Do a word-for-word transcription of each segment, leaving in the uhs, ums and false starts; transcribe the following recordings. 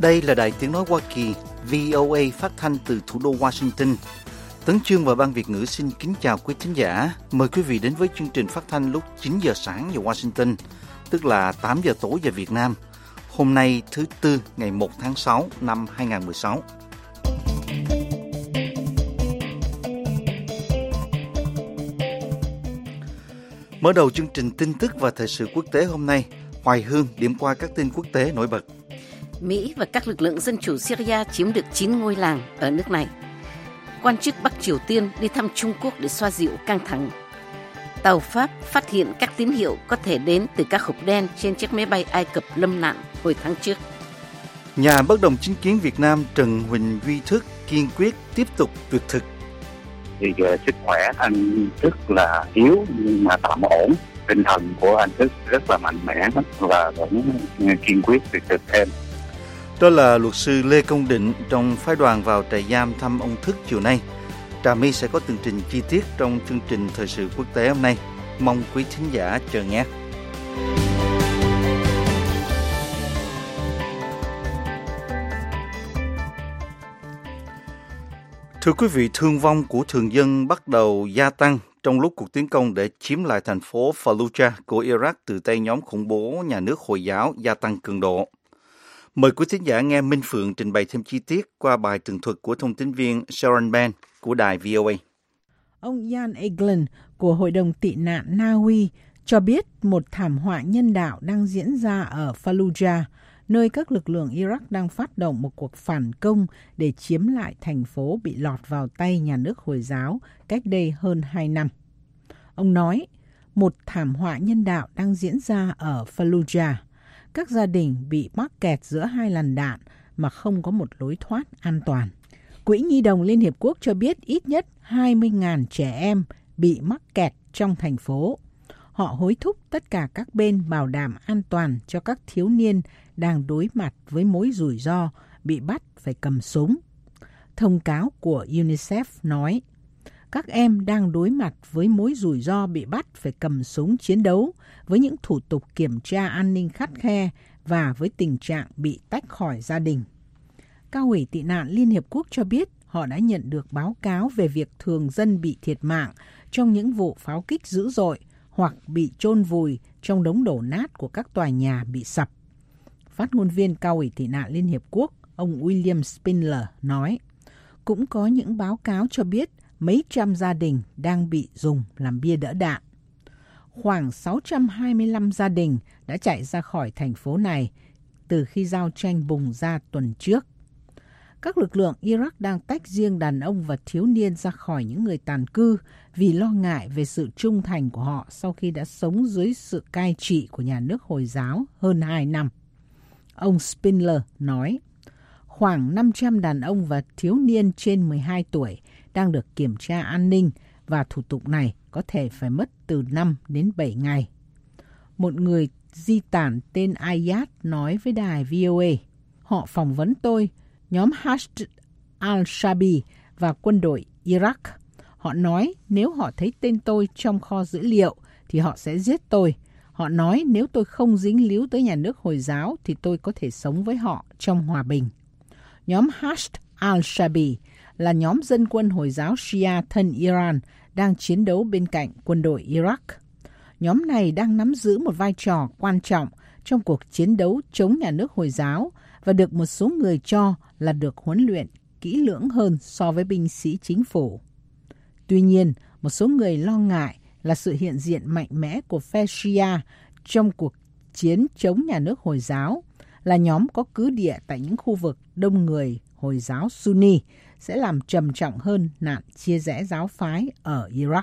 Đây là Đài Tiếng Nói Hoa Kỳ, vê o a phát thanh từ thủ đô Washington. Tấn Chương và Ban Việt ngữ xin kính chào quý thính giả. Mời quý vị đến với chương trình phát thanh lúc chín giờ sáng giờ Washington, tức là tám giờ tối giờ Việt Nam. Hôm nay thứ Tư ngày một tháng sáu năm hai nghìn không trăm mười sáu. Mở đầu chương trình tin tức và thời sự quốc tế hôm nay, Hoài Hương điểm qua các tin quốc tế nổi bật. Mỹ và các lực lượng dân chủ Syria chiếm được chín ngôi làng ở nước này. Quan chức Bắc Triều Tiên đi thăm Trung Quốc để xoa dịu căng thẳng. Tàu Pháp phát hiện các tín hiệu có thể đến từ các hộp đen trên chiếc máy bay Ai Cập lâm nạn hồi tháng trước. Nhà bất đồng chính kiến Việt Nam Trần Huỳnh Duy Thức kiên quyết tiếp tục tuyệt thực. Thì uh, sức khỏe anh Thức là yếu nhưng mà tạm ổn. Tinh thần của anh Thức rất là mạnh mẽ và vẫn kiên quyết tuyệt thực thêm. Đó là luật sư Lê Công Định trong phái đoàn vào trại giam thăm ông Thức chiều nay. Trà My sẽ có tường trình chi tiết trong chương trình thời sự quốc tế hôm nay. Mong quý thính giả chờ nghe. Thưa quý vị, thương vong của thường dân bắt đầu gia tăng trong lúc cuộc tiến công để chiếm lại thành phố Fallujah của Iraq từ tay nhóm khủng bố nhà nước Hồi giáo gia tăng cường độ. Mời quý thính giả nghe Minh Phượng trình bày thêm chi tiết qua bài tường thuật của thông tín viên Sharon Ben của đài vê o a. Ông Jan Egeland của Hội đồng tị nạn Na Uy cho biết một thảm họa nhân đạo đang diễn ra ở Fallujah, nơi các lực lượng Iraq đang phát động một cuộc phản công để chiếm lại thành phố bị lọt vào tay nhà nước Hồi giáo cách đây hơn hai năm. Ông nói, một thảm họa nhân đạo đang diễn ra ở Fallujah. Các gia đình bị mắc kẹt giữa hai làn đạn mà không có một lối thoát an toàn. Quỹ Nhi đồng Liên Hiệp Quốc cho biết ít nhất hai mươi nghìn trẻ em bị mắc kẹt trong thành phố. Họ hối thúc tất cả các bên bảo đảm an toàn cho các thiếu niên đang đối mặt với mối rủi ro bị bắt phải cầm súng. Thông cáo của UNICEF nói, các em đang đối mặt với mối rủi ro bị bắt phải cầm súng chiến đấu với những thủ tục kiểm tra an ninh khắt khe và với tình trạng bị tách khỏi gia đình. Cao ủy tị nạn Liên Hiệp Quốc cho biết họ đã nhận được báo cáo về việc thường dân bị thiệt mạng trong những vụ pháo kích dữ dội hoặc bị chôn vùi trong đống đổ nát của các tòa nhà bị sập. Phát ngôn viên Cao ủy tị nạn Liên Hiệp Quốc, ông William Spindler nói, cũng có những báo cáo cho biết mấy trăm gia đình đang bị dùng làm bia đỡ đạn. Khoảng sáu trăm hai mươi lăm gia đình đã chạy ra khỏi thành phố này từ khi giao tranh bùng ra tuần trước. Các lực lượng Iraq đang tách riêng đàn ông và thiếu niên ra khỏi những người tàn cư vì lo ngại về sự trung thành của họ sau khi đã sống dưới sự cai trị của nhà nước Hồi giáo hơn hai năm. Ông Spindler nói, khoảng năm trăm đàn ông và thiếu niên trên mười hai tuổi đang được kiểm tra an ninh và thủ tục này có thể phải mất từ năm đến bảy ngày. Một người di tản tên Ayat nói với đài vê o a, họ phỏng vấn tôi, nhóm Hashd al-Shabi và quân đội Iraq. Họ nói nếu họ thấy tên tôi trong kho dữ liệu thì họ sẽ giết tôi. Họ nói nếu tôi không dính líu tới nhà nước Hồi giáo thì tôi có thể sống với họ trong hòa bình. Nhóm Hashd al-Shabi là nhóm dân quân Hồi giáo Shia thân Iran đang chiến đấu bên cạnh quân đội Iraq. Nhóm này đang nắm giữ một vai trò quan trọng trong cuộc chiến đấu chống nhà nước Hồi giáo và được một số người cho là được huấn luyện kỹ lưỡng hơn so với binh sĩ chính phủ. Tuy nhiên, một số người lo ngại là sự hiện diện mạnh mẽ của phe Shia trong cuộc chiến chống nhà nước Hồi giáo, là nhóm có cứ địa tại những khu vực đông người Hồi giáo Sunni, sẽ làm trầm trọng hơn nạn chia rẽ giáo phái ở Iraq.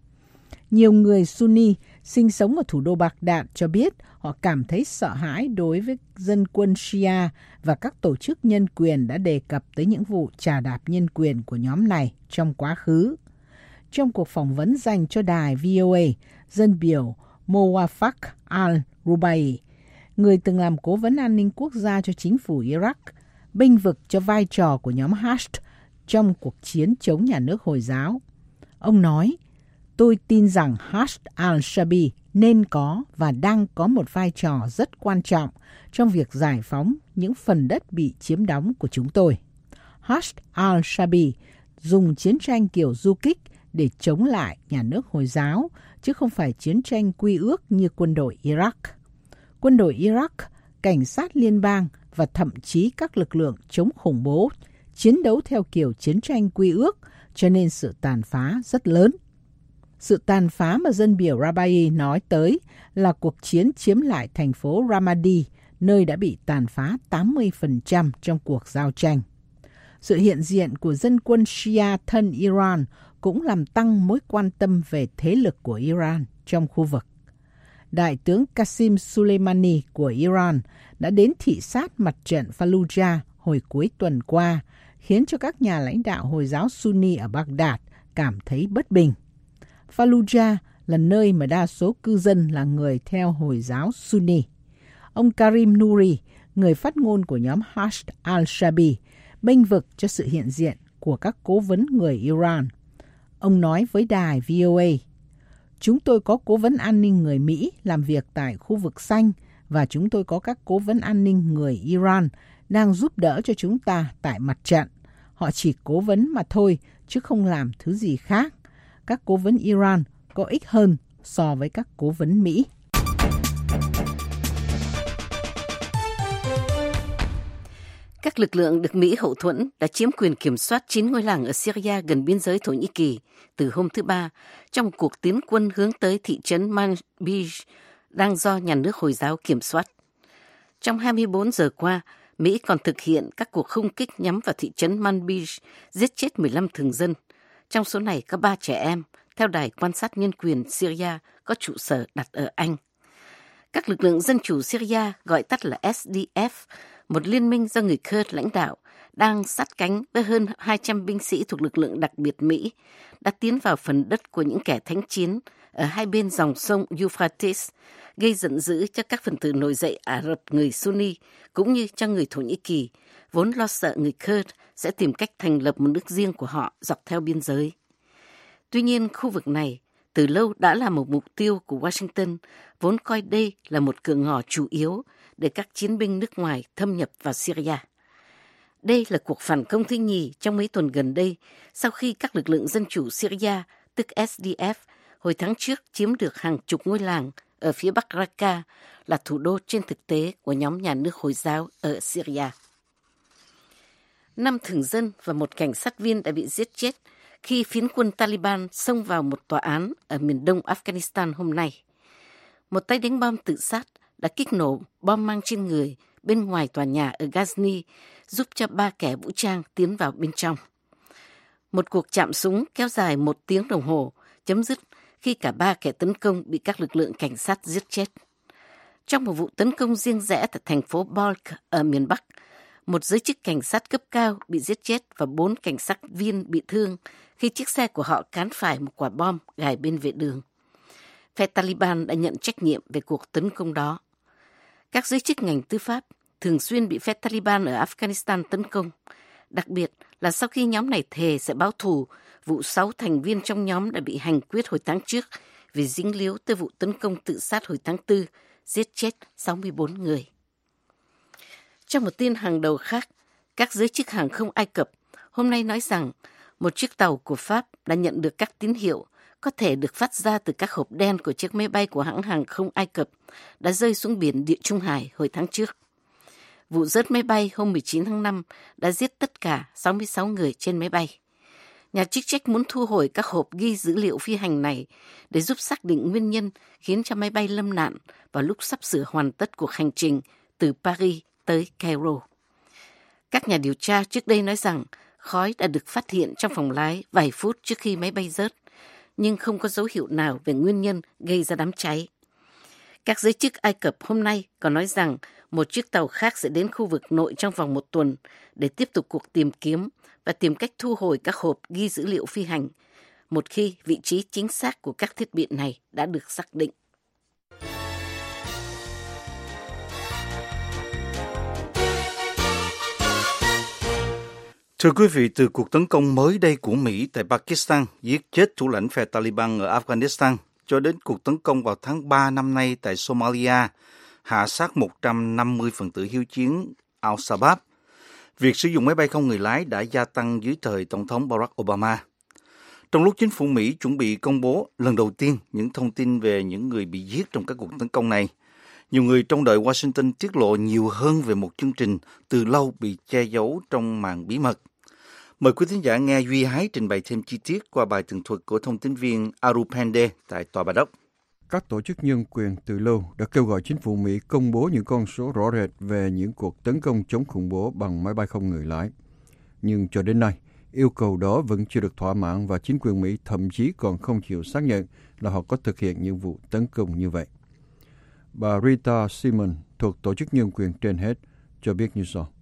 Nhiều người Sunni sinh sống ở thủ đô Baghdad cho biết họ cảm thấy sợ hãi đối với dân quân Shia và các tổ chức nhân quyền đã đề cập tới những vụ chà đạp nhân quyền của nhóm này trong quá khứ. Trong cuộc phỏng vấn dành cho đài vê o a, dân biểu Mowafaq al-Rubai, người từng làm cố vấn an ninh quốc gia cho chính phủ Iraq, bênh vực cho vai trò của nhóm Hashd trong cuộc chiến chống nhà nước Hồi giáo. Ông nói, Tôi tin rằng Hashd al-Shaabi nên có và đang có một vai trò rất quan trọng trong việc giải phóng những phần đất bị chiếm đóng của chúng tôi. Hashd al-Shaabi dùng chiến tranh kiểu du kích để chống lại nhà nước Hồi giáo, chứ không phải chiến tranh quy ước như quân đội Iraq. Quân đội Iraq, cảnh sát liên bang và thậm chí các lực lượng chống khủng bố chiến đấu theo kiểu chiến tranh quy ước, cho nên sự tàn phá rất lớn. Sự tàn phá mà dân biểu Rabai nói tới là cuộc chiến chiếm lại thành phố Ramadi, nơi đã bị tàn phá tám mươi phần trăm trong cuộc giao tranh. Sự hiện diện của dân quân Shia thân Iran cũng làm tăng mối quan tâm về thế lực của Iran trong khu vực. Đại tướng Qasem Soleimani của Iran đã đến thị sát mặt trận Fallujah hồi cuối tuần qua, khiến cho các nhà lãnh đạo Hồi giáo Sunni ở Baghdad cảm thấy bất bình. Fallujah là nơi mà đa số cư dân là người theo Hồi giáo Sunni. Ông Karim Nouri, người phát ngôn của nhóm Hashd al-Shaabi, bênh vực cho sự hiện diện của các cố vấn người Iran. Ông nói với đài vê o a, chúng tôi có cố vấn an ninh người Mỹ làm việc tại khu vực xanh và chúng tôi có các cố vấn an ninh người Iran đang giúp đỡ cho chúng ta tại mặt trận. Họ chỉ cố vấn mà thôi, chứ không làm thứ gì khác. Các cố vấn Iran có ích hơn so với các cố vấn Mỹ. Các lực lượng được Mỹ hậu thuẫn đã chiếm quyền kiểm soát chín ngôi làng ở Syria gần biên giới Thổ Nhĩ Kỳ từ hôm thứ Ba trong cuộc tiến quân hướng tới thị trấn Manbij đang do nhà nước Hồi giáo kiểm soát. Trong hai mươi bốn giờ qua, Mỹ còn thực hiện các cuộc không kích nhắm vào thị trấn Manbij, giết chết mười lăm thường dân. Trong số này có ba trẻ em, theo Đài quan sát nhân quyền Syria có trụ sở đặt ở Anh. Các lực lượng dân chủ Syria, gọi tắt là ét đê ép, một liên minh do người Kurd lãnh đạo, đang sát cánh với hơn hai trăm binh sĩ thuộc lực lượng đặc biệt Mỹ, đã tiến vào phần đất của những kẻ thánh chiến ở hai bên dòng sông Euphrates, gây giận dữ cho các phần tử nổi dậy Ả Rập người Sunni, cũng như cho người Thổ Nhĩ Kỳ, vốn lo sợ người Kurd sẽ tìm cách thành lập một nước riêng của họ dọc theo biên giới. Tuy nhiên, khu vực này từ lâu đã là một mục tiêu của Washington, vốn coi đây là một cửa ngõ chủ yếu để các chiến binh nước ngoài thâm nhập vào Syria. Đây là cuộc phản công thứ nhì trong mấy tuần gần đây, sau khi các lực lượng dân chủ Syria, tức ét đê ép, hồi tháng trước chiếm được hàng chục ngôi làng ở phía bắc Raqqa, là thủ đô trên thực tế của nhóm nhà nước Hồi giáo ở Syria. Năm thường dân và một cảnh sát viên đã bị giết chết khi phiến quân Taliban xông vào một tòa án ở miền đông Afghanistan hôm nay. Một tay đánh bom tự sát đã kích nổ bom mang trên người bên ngoài tòa nhà ở Ghazni, giúp cho ba kẻ vũ trang tiến vào bên trong. Một cuộc chạm súng kéo dài một tiếng đồng hồ, chấm dứt khi cả ba kẻ tấn công bị các lực lượng cảnh sát giết chết. Trong một vụ tấn công riêng rẽ tại thành phố Balkh ở miền Bắc, một giới chức cảnh sát cấp cao bị giết chết và bốn cảnh sát viên bị thương khi chiếc xe của họ cán phải một quả bom gài bên vệ đường. Phe Taliban đã nhận trách nhiệm về cuộc tấn công đó. Các giới chức ngành tư pháp thường xuyên bị phe Taliban ở Afghanistan tấn công, đặc biệt là sau khi nhóm này thề sẽ báo thù vụ sáu thành viên trong nhóm đã bị hành quyết hồi tháng trước vì dính líu tới vụ tấn công tự sát hồi tháng tư, giết chết sáu mươi bốn người. Trong một tin hàng đầu khác, các giới chức hàng không Ai Cập hôm nay nói rằng một chiếc tàu của Pháp đã nhận được các tín hiệu có thể được phát ra từ các hộp đen của chiếc máy bay của hãng hàng không Ai Cập đã rơi xuống biển Địa Trung Hải hồi tháng trước. Vụ rớt máy bay hôm mười chín tháng năm đã giết tất cả sáu mươi sáu người trên máy bay. Nhà chức trách muốn thu hồi các hộp ghi dữ liệu phi hành này để giúp xác định nguyên nhân khiến cho máy bay lâm nạn vào lúc sắp sửa hoàn tất cuộc hành trình từ Paris tới Cairo. Các nhà điều tra trước đây nói rằng khói đã được phát hiện trong phòng lái vài phút trước khi máy bay rớt, nhưng không có dấu hiệu nào về nguyên nhân gây ra đám cháy. Các giới chức Ai Cập hôm nay còn nói rằng một chiếc tàu khác sẽ đến khu vực nội trong vòng một tuần để tiếp tục cuộc tìm kiếm và tìm cách thu hồi các hộp ghi dữ liệu phi hành, một khi vị trí chính xác của các thiết bị này đã được xác định. Thưa quý vị, từ cuộc tấn công mới đây của Mỹ tại Pakistan giết chết thủ lãnh phe Taliban ở Afghanistan, cho đến cuộc tấn công vào tháng ba năm nay tại Somalia, hạ sát một trăm năm mươi phần tử hiếu chiến Al-Shabaab, việc sử dụng máy bay không người lái đã gia tăng dưới thời Tổng thống Barack Obama. Trong lúc chính phủ Mỹ chuẩn bị công bố lần đầu tiên những thông tin về những người bị giết trong các cuộc tấn công này, nhiều người trông đợi Washington tiết lộ nhiều hơn về một chương trình từ lâu bị che giấu trong màn bí mật. Mời quý thính giả nghe Duy Hái trình bày thêm chi tiết qua bài tường thuật của thông tin viên Arupande tại Tòa Bà Đốc. Các tổ chức nhân quyền từ lâu đã kêu gọi chính phủ Mỹ công bố những con số rõ rệt về những cuộc tấn công chống khủng bố bằng máy bay không người lái. Nhưng cho đến nay, yêu cầu đó vẫn chưa được thỏa mãn và chính quyền Mỹ thậm chí còn không chịu xác nhận là họ có thực hiện những vụ tấn công như vậy. Bà Rita Simon thuộc Tổ chức Nhân quyền trên hết cho biết như sau.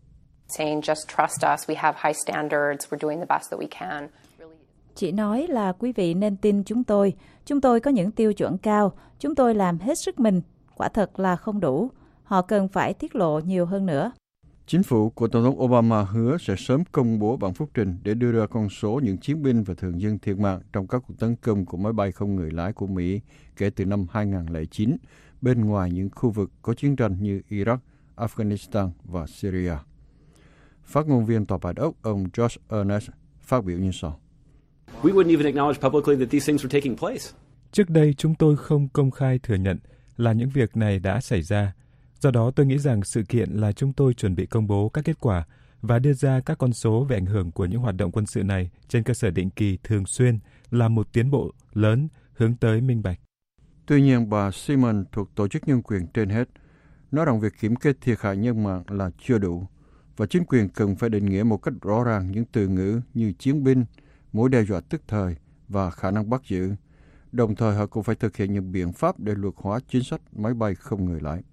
Chị nói là quý vị nên tin chúng tôi. Chúng tôi có những tiêu chuẩn cao. Chúng tôi làm hết sức mình. Quả thật là không đủ. Họ cần phải tiết lộ nhiều hơn nữa. Chính phủ của Tổng thống Obama hứa sẽ sớm công bố bản phúc trình để đưa ra con số những chiến binh và thường dân thiệt mạng trong các cuộc tấn công của máy bay không người lái của Mỹ kể từ năm hai không không chín, bên ngoài những khu vực có chiến tranh như Iraq, Afghanistan và Syria. Phát ngôn viên Tòa Bạch Ốc, ông Josh Earnest, phát biểu như sau. We wouldn't even acknowledge publicly that these things were taking place. Trước đây chúng tôi không công khai thừa nhận là những việc này đã xảy ra. Do đó tôi nghĩ rằng sự kiện là chúng tôi chuẩn bị công bố các kết quả và đưa ra các con số về ảnh hưởng của những hoạt động quân sự này trên cơ sở định kỳ thường xuyên là một tiến bộ lớn hướng tới minh bạch. Tuy nhiên, bà Simon thuộc Tổ chức Nhân quyền trên hết nói rằng việc kiểm kê thiệt hại nhân mạng là chưa đủ và chính quyền cần phải định nghĩa một cách rõ ràng những từ ngữ như chiến binh, mối đe dọa tức thời và khả năng bắt giữ. Đồng thời họ cũng phải thực hiện những biện pháp để luật hóa chính sách máy bay không người lái.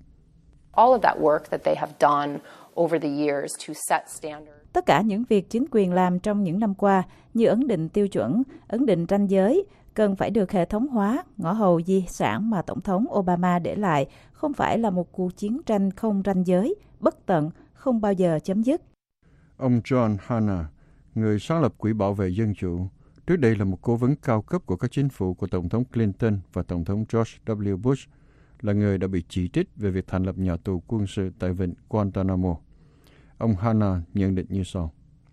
Tất cả những việc chính quyền làm trong những năm qua như ấn định tiêu chuẩn, ấn định ranh giới cần phải được hệ thống hóa. Ngõ hầu di sản mà Tổng thống Obama để lại không phải là một cuộc chiến tranh không ranh giới, bất tận, không bao giờ chấm dứt. Ông John Hanna, người sáng lập Quỹ Bảo vệ Dân Chủ, trước đây là một cố vấn cao cấp của các chính phủ của Tổng thống Clinton và Tổng thống George W. Bush, là người đã bị chỉ trích về việc thành lập nhà tù quân sự tại vịnh Guantanamo. Ông Hanna nhận định như sau.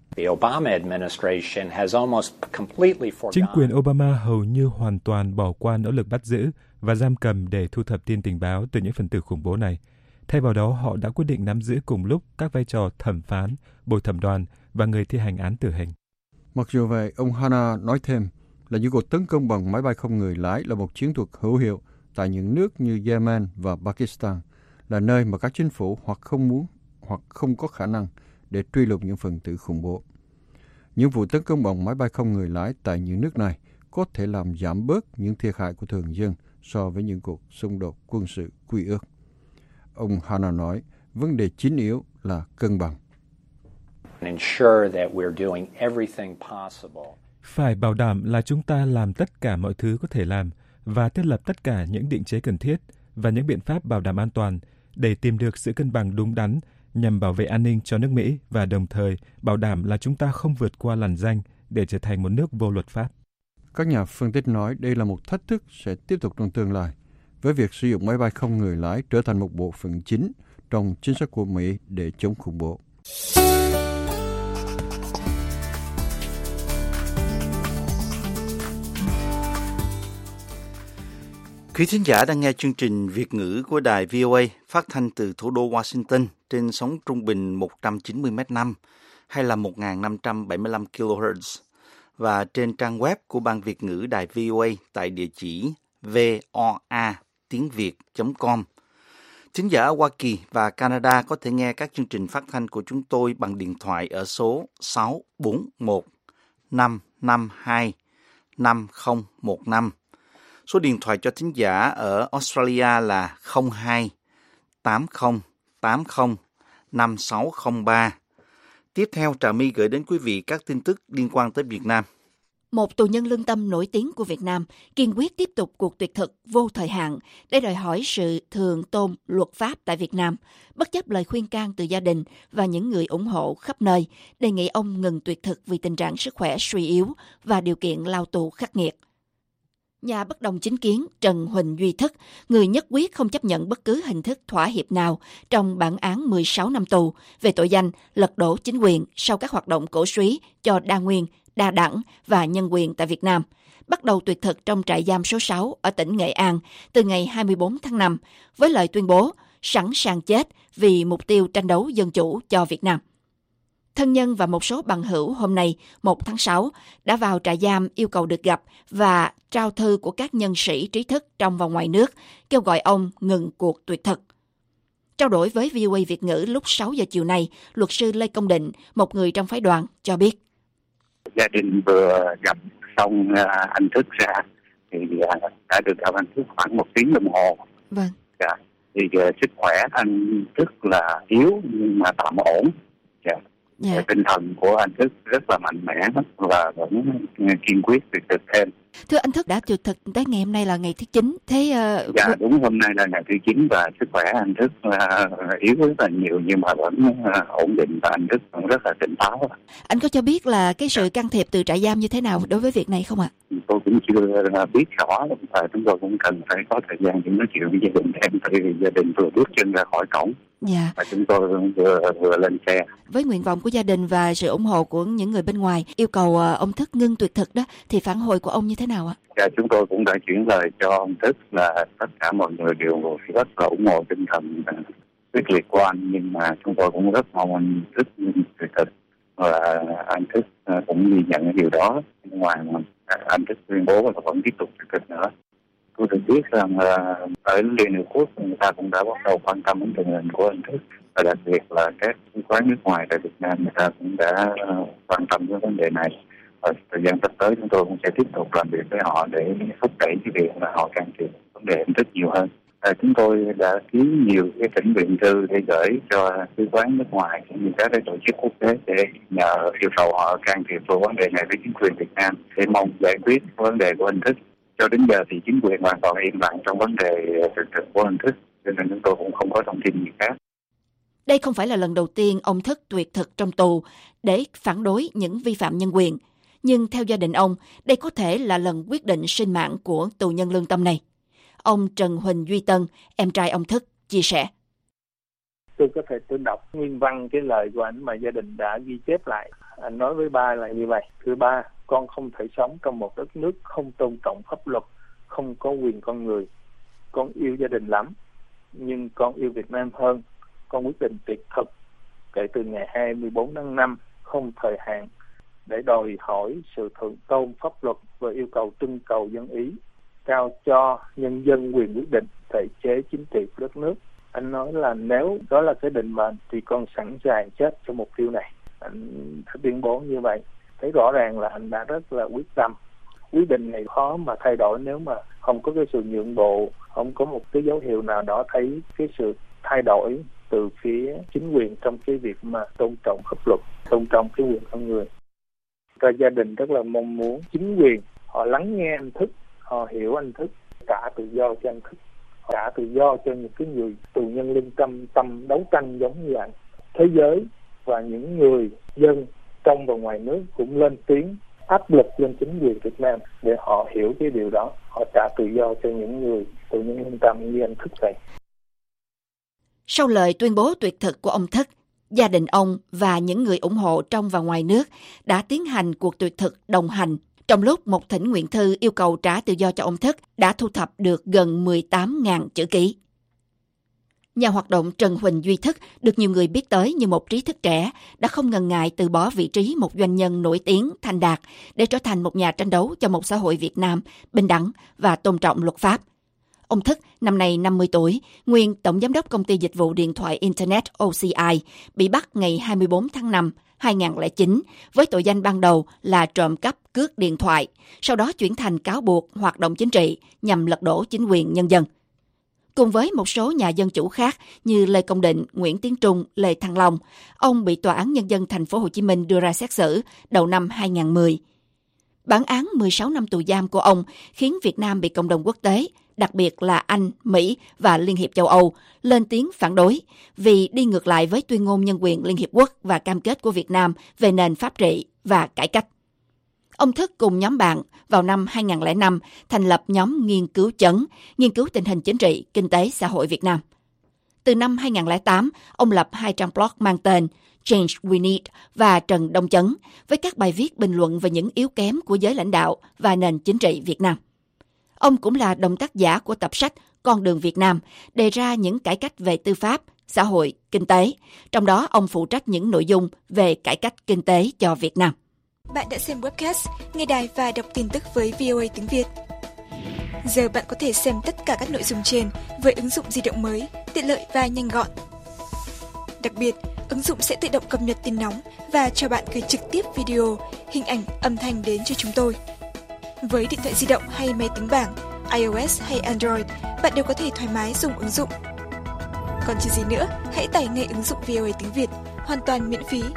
Chính quyền Obama hầu như hoàn toàn bỏ qua nỗ lực bắt giữ và giam cầm để thu thập tin tình báo từ những phần tử khủng bố này. Thay vào đó, họ đã quyết định nắm giữ cùng lúc các vai trò thẩm phán, bồi thẩm đoàn và người thi hành án tử hình. Mặc dù vậy, ông Hanna nói thêm là những cuộc tấn công bằng máy bay không người lái là một chiến thuật hữu hiệu tại những nước như Yemen và Pakistan, là nơi mà các chính phủ hoặc không muốn hoặc không có khả năng để truy lùng những phần tử khủng bố. Những vụ tấn công bằng máy bay không người lái tại những nước này có thể làm giảm bớt những thiệt hại của thường dân so với những cuộc xung đột quân sự quy ước. Ông Hanna nói, vấn đề chính yếu là cân bằng. Phải bảo đảm là chúng ta làm tất cả mọi thứ có thể làm và thiết lập tất cả những định chế cần thiết và những biện pháp bảo đảm an toàn để tìm được sự cân bằng đúng đắn nhằm bảo vệ an ninh cho nước Mỹ và đồng thời bảo đảm là chúng ta không vượt qua lằn ranh để trở thành một nước vô luật pháp. Các nhà phân tích nói đây là một thách thức sẽ tiếp tục trong tương lai, với việc sử dụng máy bay không người lái trở thành một bộ phận chính trong chính sách của Mỹ để chống khủng bố. Quý thính giả đang nghe chương trình Việt ngữ của đài vê o a phát thanh từ thủ đô Washington trên sóng trung bình một trăm chín mươi mét năm hay là một nghìn năm trăm bảy mươi lăm ki lô héc và trên trang web của Ban Việt ngữ đài vê o a tại địa chỉ voa tiếng việt chấm com. Thính giả ở Hoa Kỳ và Canada có thể nghe các chương trình phát thanh của chúng tôi bằng điện thoại ở số sáu bốn một năm năm hai năm không một năm. Số điện thoại cho thính giả ở Australia là không hai tám không tám không năm sáu không ba. Tiếp theo, Trà My gửi đến quý vị các tin tức liên quan tới Việt Nam. một tù nhân lương tâm nổi tiếng của Việt Nam kiên quyết tiếp tục cuộc tuyệt thực vô thời hạn để đòi hỏi sự thường tôn luật pháp tại Việt Nam, bất chấp lời khuyên can từ gia đình và những người ủng hộ khắp nơi, đề nghị ông ngừng tuyệt thực vì tình trạng sức khỏe suy yếu và điều kiện lao tù khắc nghiệt. Nhà bất đồng chính kiến Trần Huỳnh Duy Thức, người nhất quyết không chấp nhận bất cứ hình thức thỏa hiệp nào trong bản án mười sáu năm tù về tội danh lật đổ chính quyền sau các hoạt động cổ súy cho đa nguyên, đa đẳng và nhân quyền tại Việt Nam, bắt đầu tuyệt thực trong trại giam số sáu ở tỉnh Nghệ An từ ngày hai mươi bốn tháng năm, với lời tuyên bố sẵn sàng chết vì mục tiêu tranh đấu dân chủ cho Việt Nam. Thân nhân và một số bằng hữu hôm nay, một tháng sáu, đã vào trại giam yêu cầu được gặp và trao thư của các nhân sĩ trí thức trong và ngoài nước, kêu gọi ông ngừng cuộc tuyệt thực. Trao đổi với vê o a Việt ngữ lúc sáu giờ chiều nay, luật sư Lê Công Định, một người trong phái đoàn, cho biết. Gia đình vừa gặp xong anh Thức ra, thì đã được gặp anh Thức khoảng một tiếng đồng hồ. Vâng. Dạ. Thì sức khỏe anh Thức là yếu nhưng mà tạm ổn. Dạ. Dạ. Tinh thần của anh Thức rất là mạnh mẽ và vẫn kiên quyết tuyệt thực thêm. Thưa anh Thức, đã tuyệt thực tới ngày hôm nay là ngày thứ chín. Thế uh... Dạ đúng, hôm nay là ngày thứ chín và sức khỏe anh Thức uh, yếu rất là nhiều nhưng mà vẫn uh, ổn định và anh Thức vẫn rất là tỉnh táo. Anh có cho biết là cái sự can thiệp từ trại giam như thế nào đối với việc này không ạ? Tôi cũng chưa biết rõ và chúng tôi cũng cần phải có thời gian để nói chuyện với gia đình thêm, tại vì gia đình vừa bước chân ra khỏi cổng. Dạ. Và chúng tôi vừa vừa lên xe. Với nguyện vọng của gia đình và sự ủng hộ của những người bên ngoài yêu cầu ông Thức ngưng tuyệt thực đó, thì phản hồi của ông như thế nào ạ? Dạ, chúng tôi cũng đã chuyển lời cho ông Thức là tất cả mọi người đều rất là ủng hộ tinh thần quyết liệt của anh, nhưng mà chúng tôi cũng rất mong anh Thức ngưng tuyệt thực và anh Thức cũng ghi nhận cái điều đó. Ngoài anh Thức tuyên bố và vẫn tiếp tục tuyệt thực nữa. Tôi được biết rằng là ở Liên Hợp Quốc người ta cũng đã bắt đầu quan tâm đến tình hình của anh Thức, và đặc biệt là các sứ quán nước ngoài tại Việt Nam người ta cũng đã quan tâm đến vấn đề này. Và thời gian sắp tới chúng tôi cũng sẽ tiếp tục làm việc với họ để thúc đẩy cái việc là họ can thiệp vấn đề anh Thức nhiều hơn. À, chúng tôi đã ký nhiều cái thỉnh nguyện thư để gửi cho sứ quán nước ngoài cũng như các cái tổ chức quốc tế để nhờ yêu cầu họ can thiệp vào vấn đề này với chính quyền Việt Nam để mong giải quyết vấn đề của anh Thức. Cho đến giờ thì chính quyền hoàn toàn im lặng trong vấn đề thực thực của anh Thức, cho nên chúng tôi cũng không có thông tin gì khác. Đây không phải là lần đầu tiên ông Thức tuyệt thực trong tù để phản đối những vi phạm nhân quyền. Nhưng theo gia đình ông, đây có thể là lần quyết định sinh mạng của tù nhân lương tâm này. Ông Trần Huỳnh Duy Tân, em trai ông Thức, chia sẻ. Tôi có thể tôi đọc nguyên văn cái lời của anh mà gia đình đã ghi chép lại. Anh nói với ba là như vậy. Thứ ba, con không thể sống trong một đất nước không tôn trọng pháp luật, không có quyền con người. Con yêu gia đình lắm, nhưng con yêu Việt Nam hơn. Con quyết định tuyệt thực kể từ ngày hai mươi bốn tháng năm, không thời hạn, để đòi hỏi sự thượng tôn pháp luật và yêu cầu trưng cầu dân ý, trao cho nhân dân quyền quyết định thể chế chính trị của đất nước. Anh nói là nếu đó là cái định mệnh thì con sẵn sàng chết cho mục tiêu này. Anh đã tuyên bố như vậy. Thấy rõ ràng là anh đã rất là quyết tâm. Quyết định này khó mà thay đổi nếu mà không có cái sự nhượng bộ, không có một cái dấu hiệu nào đó thấy cái sự thay đổi từ phía chính quyền trong cái việc mà tôn trọng pháp luật, tôn trọng cái quyền con người. Và gia đình rất là mong muốn chính quyền họ lắng nghe anh Thức, họ hiểu anh Thức, trả tự do cho anh Thức, trả tự do cho những cái người tù nhân lương tâm tâm đấu tranh giống như anh. Thế giới và những người dân trong và ngoài nước cũng lên tiếng áp lực lên chính quyền Việt Nam để họ hiểu cái điều đó, họ trả tự do cho những người tù nhân lương tâm như anh Thức vậy. Sau lời tuyên bố tuyệt thực của ông Thức, gia đình ông và những người ủng hộ trong và ngoài nước đã tiến hành cuộc tuyệt thực đồng hành. Trong lúc một thỉnh nguyện thư yêu cầu trả tự do cho ông Thức đã thu thập được gần mười tám nghìn chữ ký. Nhà hoạt động Trần Huỳnh Duy Thức được nhiều người biết tới như một trí thức trẻ đã không ngần ngại từ bỏ vị trí một doanh nhân nổi tiếng thành đạt để trở thành một nhà tranh đấu cho một xã hội Việt Nam bình đẳng và tôn trọng luật pháp. Ông Thức, năm nay năm mươi tuổi, nguyên tổng giám đốc công ty dịch vụ điện thoại Internet O C I, bị bắt ngày hai mươi bốn tháng năm hai nghìn không trăm lẻ chín với tội danh ban đầu là trộm cắp cướp điện thoại, sau đó chuyển thành cáo buộc hoạt động chính trị nhằm lật đổ chính quyền nhân dân. Cùng với một số nhà dân chủ khác như Lê Công Định, Nguyễn Tiến Trung, Lê Thăng Long, ông bị Tòa án Nhân dân Thành phố Hồ Chí Minh đưa ra xét xử đầu năm hai nghìn không trăm mười. Bản án mười sáu năm tù giam của ông khiến Việt Nam bị cộng đồng quốc tế, đặc biệt là Anh, Mỹ và Liên hiệp châu Âu, lên tiếng phản đối vì đi ngược lại với tuyên ngôn nhân quyền Liên hiệp quốc và cam kết của Việt Nam về nền pháp trị và cải cách. Ông Thức cùng nhóm bạn vào năm hai không không năm thành lập nhóm nghiên cứu chấn, nghiên cứu tình hình chính trị, kinh tế, xã hội Việt Nam. Từ năm hai không không tám, ông lập hai trang blog mang tên Change We Need và Trần Đông Chấn với các bài viết bình luận về những yếu kém của giới lãnh đạo và nền chính trị Việt Nam. Ông cũng là đồng tác giả của tập sách Con đường Việt Nam, đề ra những cải cách về tư pháp, xã hội, kinh tế. Trong đó, ông phụ trách những nội dung về cải cách kinh tế cho Việt Nam. Bạn đã xem webcast, nghe đài và đọc tin tức với vê o a tiếng Việt. Giờ bạn có thể xem tất cả các nội dung trên với ứng dụng di động mới, tiện lợi và nhanh gọn. Đặc biệt, ứng dụng sẽ tự động cập nhật tin nóng và cho bạn gửi trực tiếp video, hình ảnh, âm thanh đến cho chúng tôi. Với điện thoại di động hay máy tính bảng, iOS hay Android, bạn đều có thể thoải mái dùng ứng dụng. Còn chờ gì nữa, hãy tải ngay ứng dụng vê o a tiếng Việt, hoàn toàn miễn phí.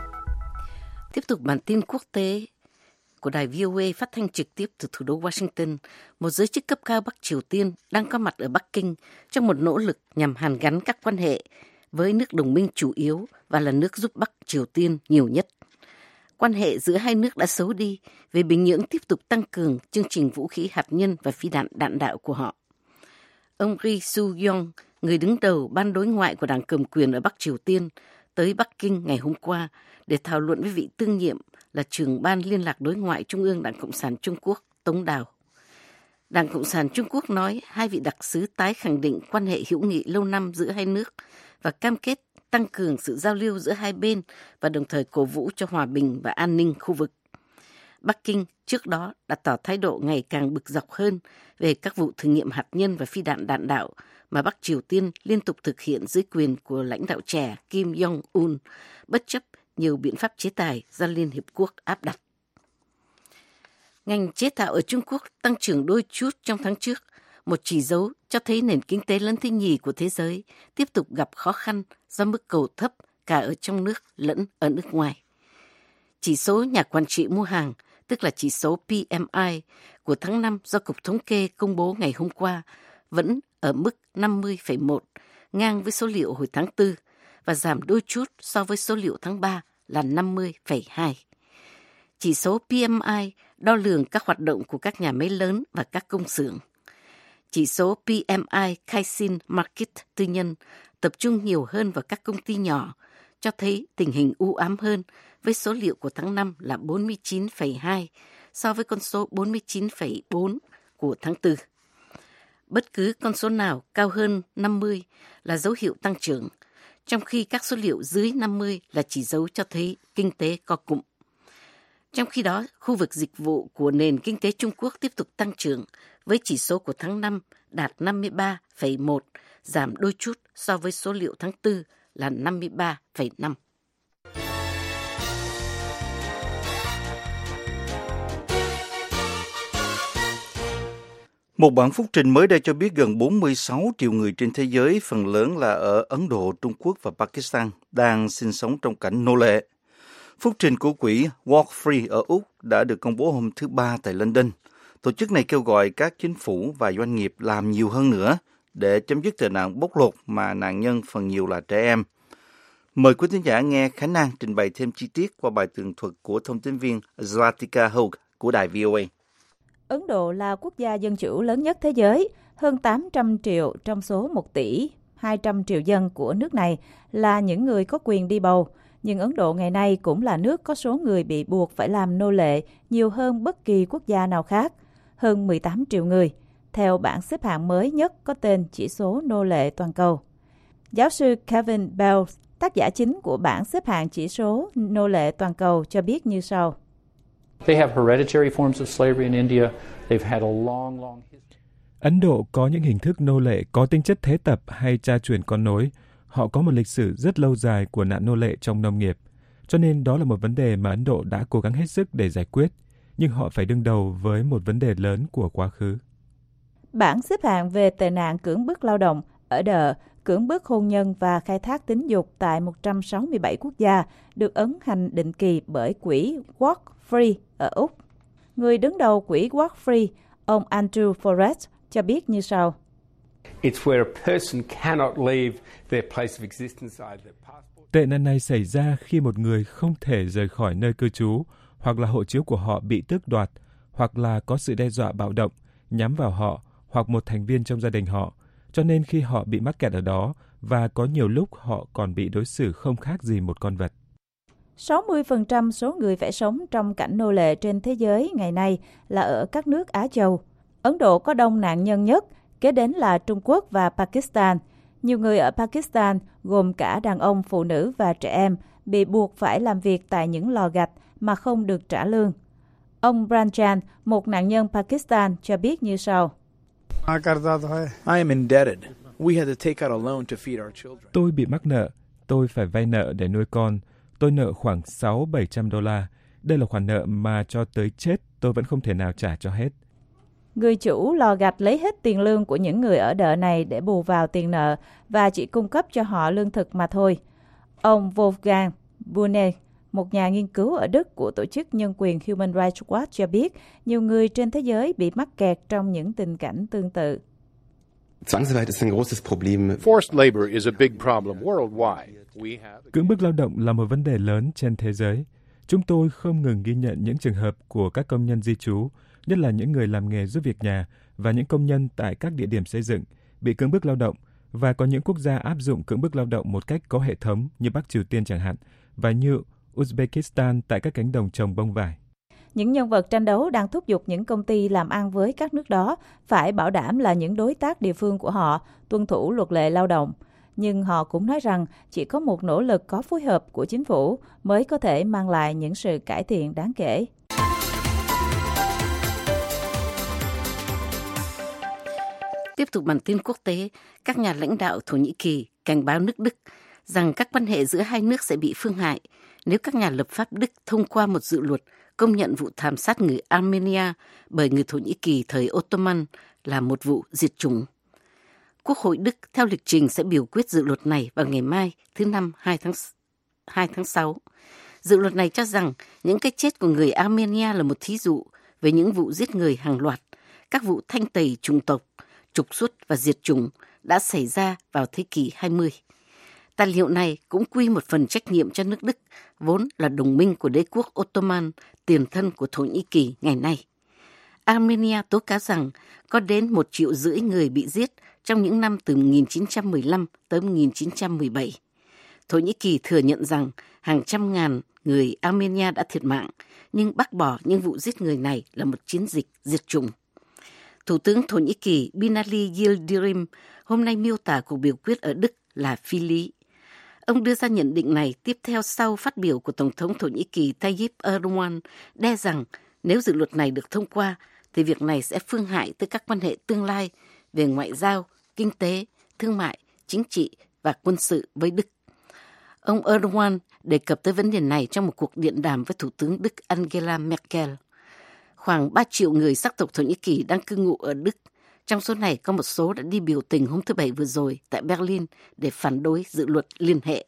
Tiếp tục bản tin quốc tế của đài vê o a phát thanh trực tiếp từ thủ đô Washington, một giới chức cấp cao Bắc Triều Tiên đang có mặt ở Bắc Kinh trong một nỗ lực nhằm hàn gắn các quan hệ với nước đồng minh chủ yếu và là nước giúp Bắc Triều Tiên nhiều nhất. Quan hệ giữa hai nước đã xấu đi vì Bình Nhưỡng tiếp tục tăng cường chương trình vũ khí hạt nhân và phi đạn đạn đạo của họ. Ông Ri Su-yong, người đứng đầu ban đối ngoại của đảng cầm quyền ở Bắc Triều Tiên, tới Bắc Kinh ngày hôm qua để thảo luận với vị tương nhiệm là trưởng ban liên lạc đối ngoại Trung ương Đảng Cộng sản Trung Quốc Tống Đào. Đảng Cộng sản Trung Quốc nói hai vị đặc sứ tái khẳng định quan hệ hữu nghị lâu năm giữa hai nước và cam kết tăng cường sự giao lưu giữa hai bên và đồng thời cổ vũ cho hòa bình và an ninh khu vực. Bắc Kinh trước đó đã tỏ thái độ ngày càng bực dọc hơn về các vụ thử nghiệm hạt nhân và phi đạn đạn đạo mà Bắc Triều Tiên liên tục thực hiện dưới quyền của lãnh đạo trẻ Kim Jong-un, bất chấp nhiều biện pháp chế tài do Liên Hiệp Quốc áp đặt. Ngành chế tạo ở Trung Quốc tăng trưởng đôi chút trong tháng trước, một chỉ dấu cho thấy nền kinh tế lớn thứ nhì của thế giới tiếp tục gặp khó khăn do mức cầu thấp cả ở trong nước lẫn ở nước ngoài. Chỉ số nhà quản trị mua hàng, tức là chỉ số pê em i của tháng năm do Cục Thống kê công bố ngày hôm qua, vẫn ở mức năm mươi phẩy một, ngang với số liệu hồi tháng tư và giảm đôi chút so với số liệu tháng ba là năm mươi phẩy hai. Chỉ số pê em i đo lường các hoạt động của các nhà máy lớn và các công xưởng. Chỉ số pê em i Caixin Market tư nhân tập trung nhiều hơn vào các công ty nhỏ, cho thấy tình hình u ám hơn với số liệu của tháng năm là bốn mươi chín phẩy hai so với con số bốn mươi chín phẩy bốn của tháng tư. Bất cứ con số nào cao hơn năm mươi là dấu hiệu tăng trưởng, trong khi các số liệu dưới năm mươi là chỉ dấu cho thấy kinh tế co cụm. Trong khi đó, khu vực dịch vụ của nền kinh tế Trung Quốc tiếp tục tăng trưởng với chỉ số của tháng năm đạt năm mươi ba phẩy một, giảm đôi chút so với số liệu tháng tư là năm mươi ba phẩy năm. Một bản phúc trình mới đây cho biết gần bốn mươi sáu triệu người trên thế giới, phần lớn là ở Ấn Độ, Trung Quốc và Pakistan, đang sinh sống trong cảnh nô lệ. Phúc trình của quỹ Walk Free ở Úc đã được công bố hôm thứ Ba tại London. Tổ chức này kêu gọi các chính phủ và doanh nghiệp làm nhiều hơn nữa để chấm dứt tệ nạn bóc lột mà nạn nhân phần nhiều là trẻ em. Mời quý thính giả nghe Khánh An trình bày thêm chi tiết qua bài tường thuật của thông tin viên Zlatica Hogue của đài vê o a. Ấn Độ là quốc gia dân chủ lớn nhất thế giới, hơn tám trăm triệu trong số một tỷ hai trăm triệu dân của nước này là những người có quyền đi bầu. Nhưng Ấn Độ ngày nay cũng là nước có số người bị buộc phải làm nô lệ nhiều hơn bất kỳ quốc gia nào khác, hơn mười tám triệu người, theo bảng xếp hạng mới nhất có tên chỉ số nô lệ toàn cầu. Giáo sư Kevin Bell, tác giả chính của bảng xếp hạng chỉ số nô lệ toàn cầu cho biết như sau. Ấn Độ có những hình thức nô lệ có tính chất thế tập hay tra truyền con nối. Họ có một lịch sử rất lâu dài của nạn nô lệ trong nông nghiệp. Cho nên đó là một vấn đề mà Ấn Độ đã cố gắng hết sức để giải quyết. Nhưng họ phải đương đầu với một vấn đề lớn của quá khứ. Bảng xếp hạng về tệ nạn cưỡng bức lao động, ở đợ, cưỡng bức hôn nhân và khai thác tính dục tại một trăm sáu mươi bảy quốc gia được ấn hành định kỳ bởi quỹ Walk Free ở Úc. Người đứng đầu quỹ Work Free, ông Andrew Forrest, cho biết như sau. Tệ nạn này xảy ra khi một người không thể rời khỏi nơi cư trú, hoặc là hộ chiếu của họ bị tước đoạt, hoặc là có sự đe dọa bạo động nhắm vào họ hoặc một thành viên trong gia đình họ, cho nên khi họ bị mắc kẹt ở đó, và có nhiều lúc họ còn bị đối xử không khác gì một con vật. sáu mươi phần trăm số người phải sống trong cảnh nô lệ trên thế giới ngày nay là ở các nước Á Châu. Ấn Độ có đông nạn nhân nhất, kế đến là Trung Quốc và Pakistan. Nhiều người ở Pakistan, gồm cả đàn ông, phụ nữ và trẻ em, bị buộc phải làm việc tại những lò gạch mà không được trả lương. Ông Branjan, một nạn nhân Pakistan, cho biết như sau. I am indebted. We had to take out a loan to feed our children. Tôi bị mắc nợ. Tôi phải vay nợ để nuôi con. Tôi nợ khoảng sáu bảy trăm đô la. Đây là khoản nợ mà cho tới chết tôi vẫn không thể nào trả cho hết. Người chủ lò gạch lấy hết tiền lương của những người ở đợ này để bù vào tiền nợ và chỉ cung cấp cho họ lương thực mà thôi. Ông Wolfgang Bune, một nhà nghiên cứu ở Đức của tổ chức nhân quyền Human Rights Watch cho biết nhiều người trên thế giới bị mắc kẹt trong những tình cảnh tương tự. Forced labor is a big problem worldwide. Cưỡng bức lao động là một vấn đề lớn trên thế giới. Chúng tôi không ngừng ghi nhận những trường hợp của các công nhân di trú, nhất là những người làm nghề giúp việc nhà và những công nhân tại các địa điểm xây dựng, bị cưỡng bức lao động, và có những quốc gia áp dụng cưỡng bức lao động một cách có hệ thống như Bắc Triều Tiên chẳng hạn, và như Uzbekistan tại các cánh đồng trồng bông vải. Những nhân vật tranh đấu đang thúc giục những công ty làm ăn với các nước đó phải bảo đảm là những đối tác địa phương của họ tuân thủ luật lệ lao động. Nhưng họ cũng nói rằng chỉ có một nỗ lực có phối hợp của chính phủ mới có thể mang lại những sự cải thiện đáng kể. Tiếp tục bản tin quốc tế, các nhà lãnh đạo Thổ Nhĩ Kỳ cảnh báo nước Đức rằng các quan hệ giữa hai nước sẽ bị phương hại nếu các nhà lập pháp Đức thông qua một dự luật công nhận vụ thảm sát người Armenia bởi người Thổ Nhĩ Kỳ thời Ottoman là một vụ diệt chủng. Quốc hội Đức theo lịch trình sẽ biểu quyết dự luật này vào ngày mai thứ Năm hai tháng sáu. Dự luật này cho rằng những cái chết của người Armenia là một thí dụ về những vụ giết người hàng loạt, các vụ thanh tẩy chủng tộc, trục xuất và diệt chủng đã xảy ra vào thế kỷ hai mươi. Tài liệu này cũng quy một phần trách nhiệm cho nước Đức, vốn là đồng minh của đế quốc Ottoman, tiền thân của Thổ Nhĩ Kỳ ngày nay. Armenia tố cáo rằng có đến một triệu rưỡi người bị giết trong những năm từ một nghìn chín trăm mười lăm tới một nghìn chín trăm mười bảy. Thổ Nhĩ Kỳ thừa nhận rằng hàng trăm ngàn người Armenia đã thiệt mạng, nhưng bác bỏ những vụ giết người này là một chiến dịch diệt chủng. Thủ tướng Thổ Nhĩ Kỳ Binali Yildirim hôm nay miêu tả cuộc biểu quyết ở Đức là phi lý. Ông đưa ra nhận định này tiếp theo sau phát biểu của Tổng thống Thổ Nhĩ Kỳ Tayyip Erdogan đe rằng nếu dự luật này được thông qua thì việc này sẽ phương hại tới các quan hệ tương lai về ngoại giao, kinh tế, thương mại, chính trị và quân sự với Đức. Ông Erdogan đề cập tới vấn đề này trong một cuộc điện đàm với Thủ tướng Đức Angela Merkel. Khoảng ba triệu người sắc tộc Thổ Nhĩ Kỳ đang cư ngụ ở Đức. Trong số này có một số đã đi biểu tình hôm thứ Bảy vừa rồi tại Berlin để phản đối dự luật liên hệ.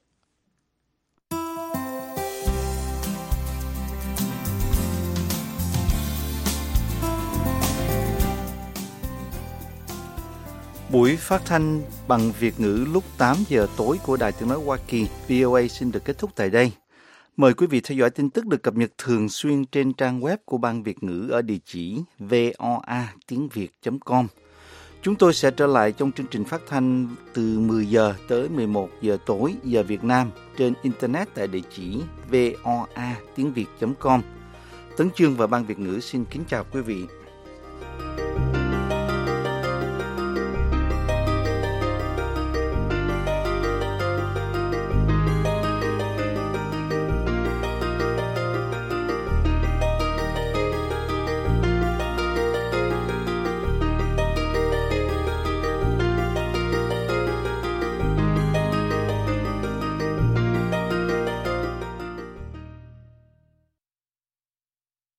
Buổi phát thanh bằng Việt ngữ lúc tám giờ tối của Đài Tiếng nói Hoa Kỳ vê o a xin được kết thúc tại đây. Mời quý vị theo dõi tin tức được cập nhật thường xuyên trên trang web của Ban Việt ngữ ở địa chỉ voa tiếng việt chấm com. Chúng tôi sẽ trở lại trong chương trình phát thanh từ mười giờ tới mười một giờ tối giờ Việt Nam trên Internet tại địa chỉ voa tiếng việt chấm com. Tấn Chương và Ban Việt ngữ xin kính chào quý vị.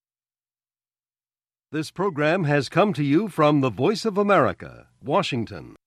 This program has come to you from the Voice of America, Washington.